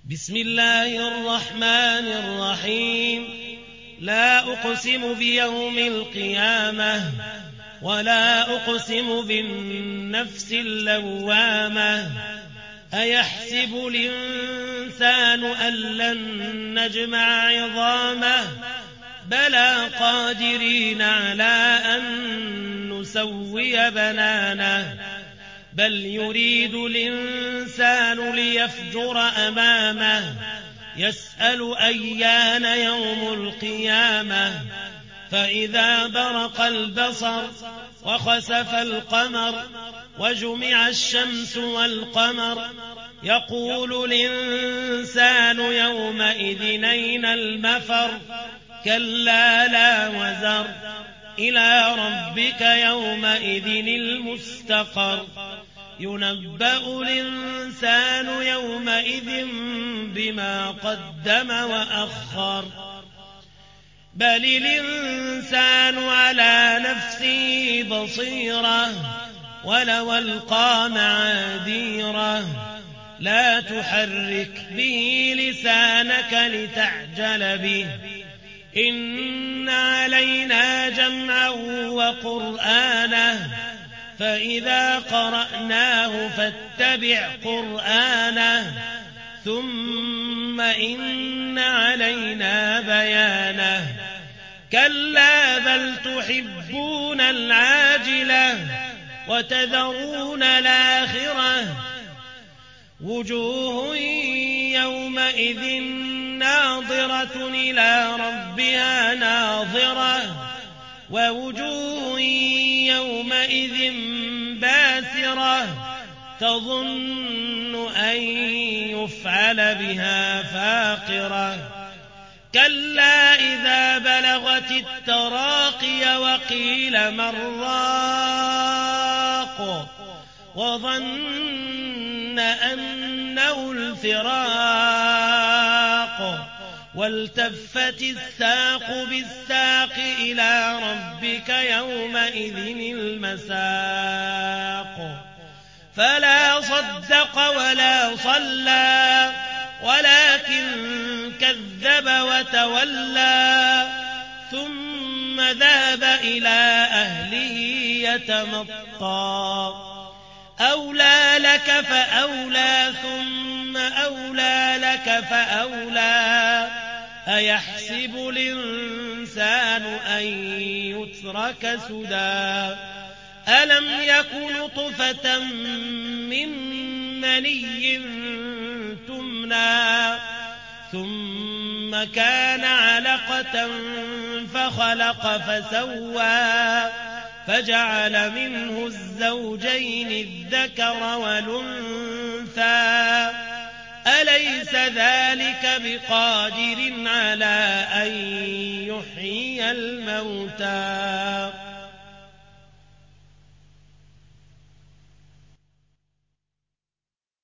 بسم الله الرحمن الرحيم. لا أقسم بيوم القيامة ولا أقسم بالنفس اللوامة أيحسب الإنسان أن لن نجمع عظامه بلى قادرين على أن نسوي بنانه بل يريد الإنسان ليفجر أمامه يسأل أيان يوم القيامة فإذا برق البصر وخسف القمر وجمع الشمس والقمر يقول الإنسان يومئذ أين المفر كلا لا وزر إلى ربك يومئذ المستقر ينبأ الإنسان يومئذ بما قدم وأخر بل الإنسان على نفسه بصيرة ولو ألقى معاذيره لا تحرك به لسانك لتعجل به إن علينا جمعه وقرآنه فإذا قرأناه فاتبع قرآنه ثم إن علينا بيانه كلا بل تحبون العاجلة وتذرون الآخرة وجوه يومئذ ناظرة إلى ربها ناظرة ووجوه يومئذ باسرة تظن أن يفعل بها فاقرة كلا إذا بلغت التراقي وقيل من راق وظن أنه الفراق والتفت الساق بالساق إلى ربك يومئذ المساق فلا صدق ولا صلى ولكن كذب وتولى ثم ذهب إلى أهله يتمطى أولى لك فأولى ثم أولى لك فأولى أيحسب الإنسان أن يترك سدى ألم يك نطفة من مني تمنى ثم كان علقة فخلق فسوى فجعل منه الزوجين الذكر والأنثى أليس ذلك بقادر على أن يحيي الموتى